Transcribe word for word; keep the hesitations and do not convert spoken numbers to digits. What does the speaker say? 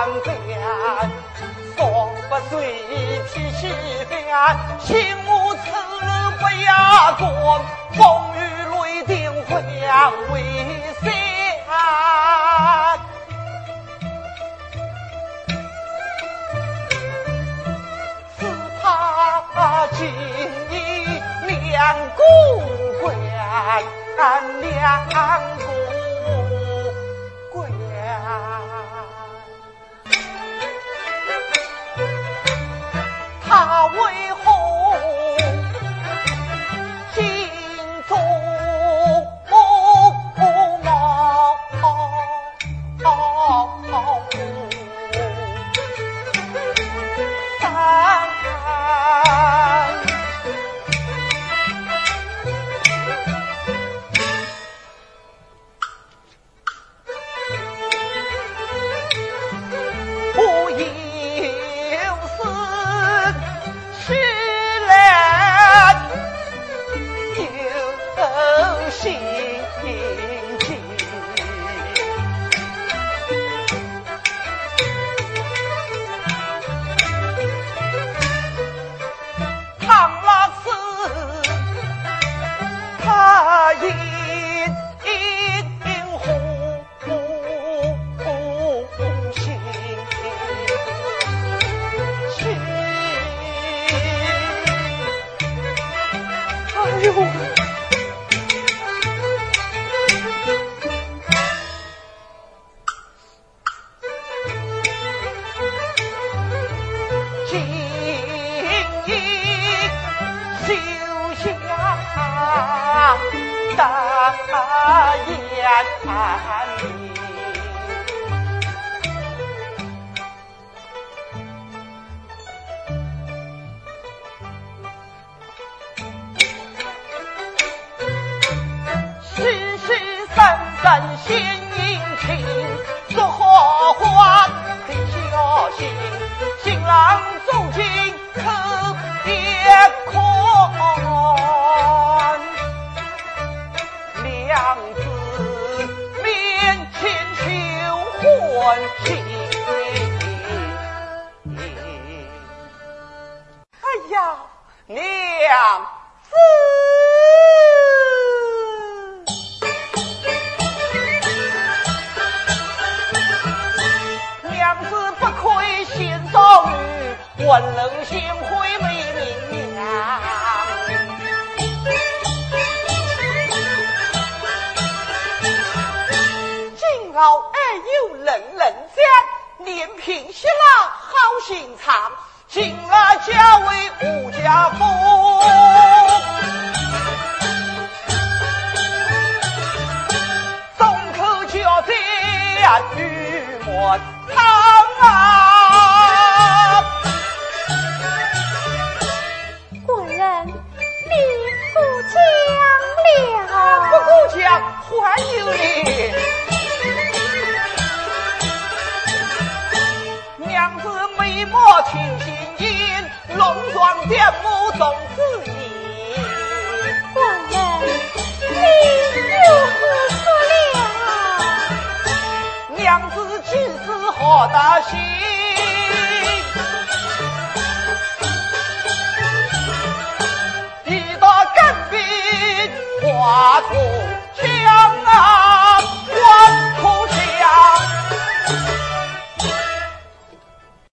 相见，说不随脾气变，心无此日不压过，风雨雷电会为谁？只怕今日两公关，两公关，他为何心中大雁里，世世三三献殷勤，说好话得小心，新郎走进可别看。娘子面前求欢喜，哎呀，娘子，娘子不愧贤少女，万人贤惠美名娘。老儿有人人讲，连平息了好心肠，进了家为无家风，众口交在雨墨苍啊！ 果然你不讲了， 不过讲还有你。娘子眉毛挺心音，浓妆点目总是你。 官人，你如何说了？ 娘子既是好大心，一到干病化作